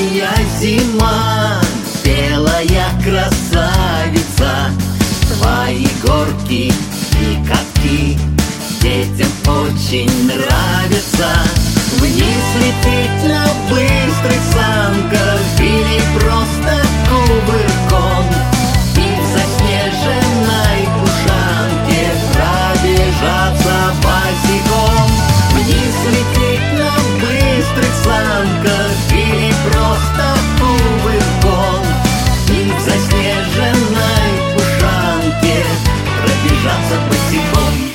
моя зима, белая красавица. Твои горки и катки детям очень нравятся. Вниз лететь на быстрых санках или просто кувырком, и в заснеженной ушанке пробежаться босиком. Вниз лететь на быстрых санках или просто кувырком, и в заснеженной ушанке пробежаться босиком.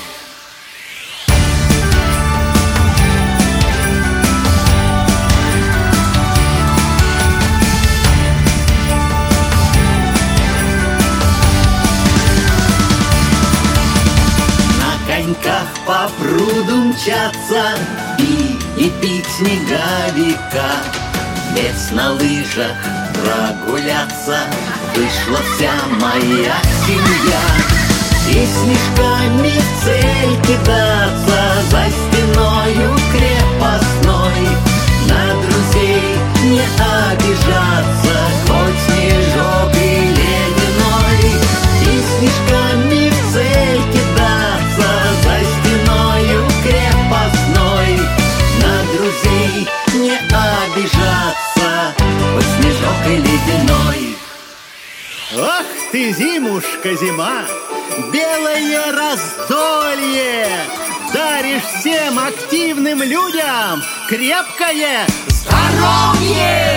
По пруду мчаться и пить снеговика, без на лыжах прогуляться вышла вся моя семья. И снежками в цель кидаться за стеною крепостной, на друзей не обижаться, хоть снежок и ледяной. И снежками в цель кидаться за стеною крепостной, на друзей не обижаться, хоть снежок и ледяной. Ах ты, зимушка, зима, белое раздолье, даришь всем активным людям крепкое здоровье.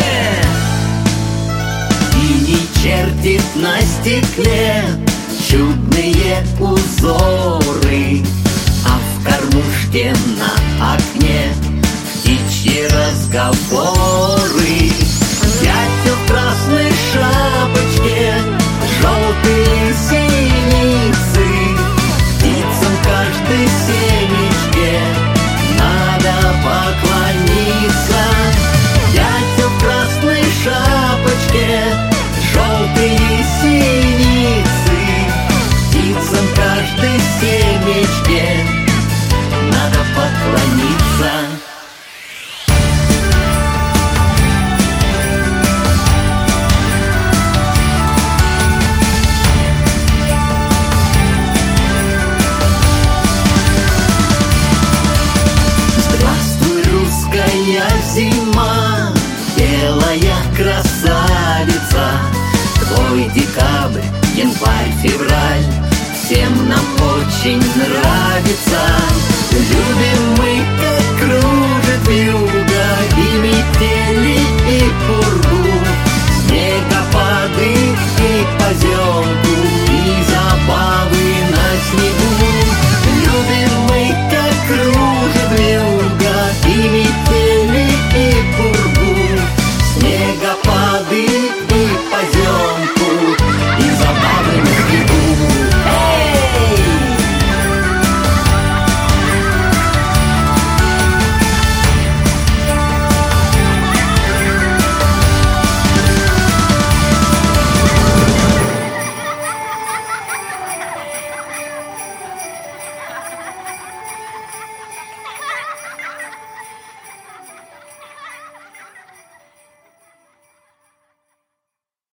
И не чертит на стекле чудные узоры, а в кормушке на окне птичьи разговоры. Дятел красный